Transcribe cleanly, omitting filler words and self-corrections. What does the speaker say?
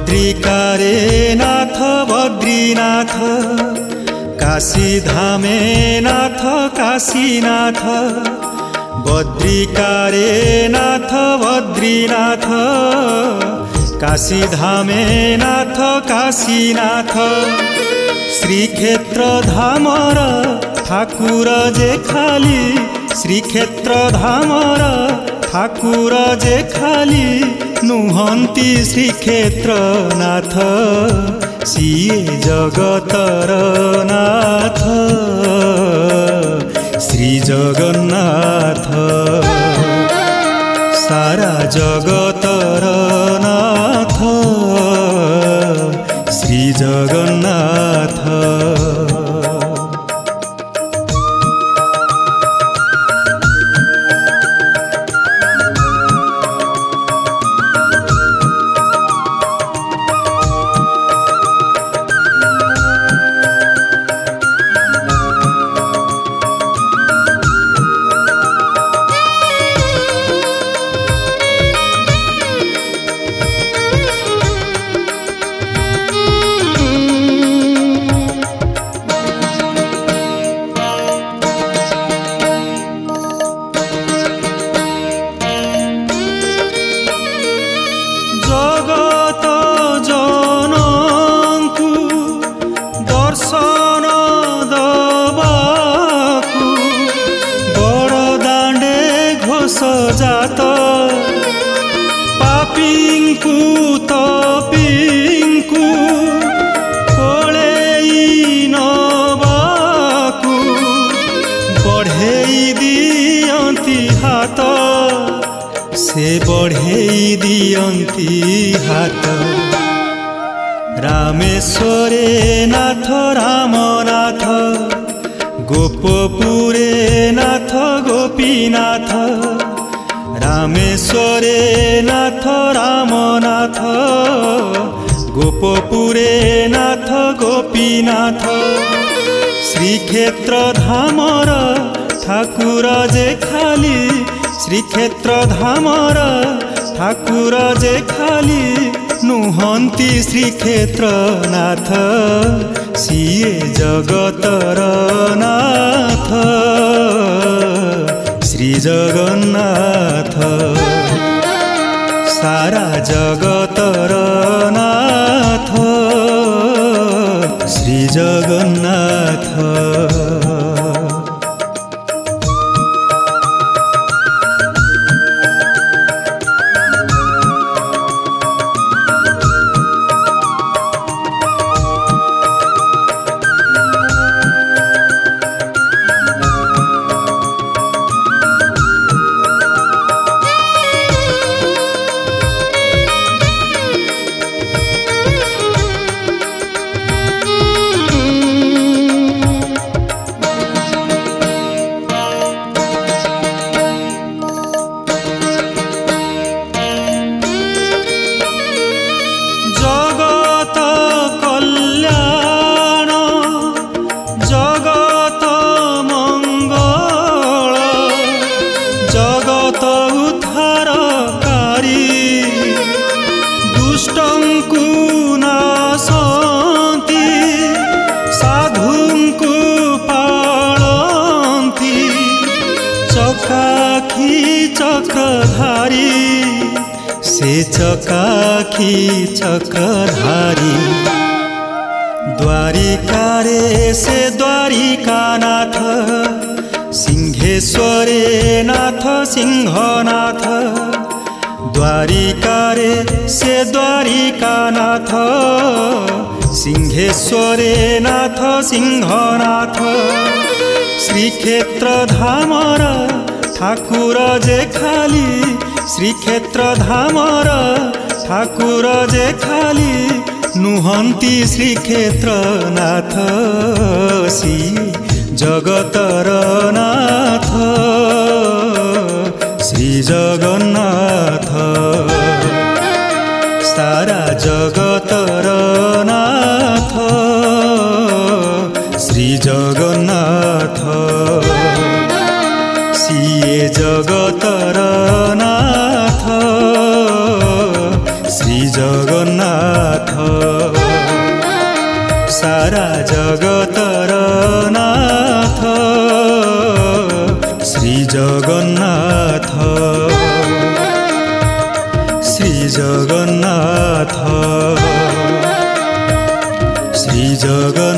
बद्रिकारे नाथ बद्रीनाथ काशी धामे नाथ काशीनाथ बद्रिकारे नाथ बद्रीनाथ काशी धामे नाथ काशीनाथ श्रीक्षेत्र धामर ठाकुर जे खाली श्रीक्षेत्र धामर ठाकुर जे खाली नुहंती श्रीक्षेत्र नाथ सिए जगतर नाथ श्री जगन्नाथ सारा जगतर नाथ श्री जगन्नाथ। जात पापिंकु तपिंकु कोलेई नबाकु बढ़ेई दियंती हाथ से बढ़ेई दियंती हाथ रामेश्वरे नाथ रामनाथ गोपपुरे नाथ गोपीनाथ रामेश्वरे नाथ रामनाथ गोपपुरे नाथ गोपीनाथ श्रीक्षेत्र धामर ठाकुर जे खाली श्रीक्षेत्र धामर ठाकुर जे खाली नुहंती श्रीक्षेत्र नाथ सिए जगतर नाथ श्री जगन्नाथ सारा जगतर नाथ श्री जगन्नाथ। दुष्टंकु नाशंति साधुंकु पालंति चकाखी चक्रधारी से चकाखी चक्रधारी द्वारिकारे से द्वारिकानाथ सिंहेश्वरे नाथ सिंहनाथ द्वारिकारे से द्वारिकानाथ सिंहेश्वरे नाथ सिंहनाथ श्रीक्षेत्र धामर ठाकुर जे खाली श्रीक्षेत्र धामर ठाकुर जे खाली नुहंती श्रीक्षेत्र नाथ सी जगतर नाथ श्री जगन्नाथ सारा जगतर नाथ श्री जगन्नाथ सिए जगतर नाथ श्री जगन्नाथ। ଜଗତର ନାଥ ଶ୍ରୀ ଜଗନ୍ନାଥ ଶ୍ରୀ ଜଗନ୍ନାଥ ଶ୍ରୀ ଜଗନ୍ନାଥ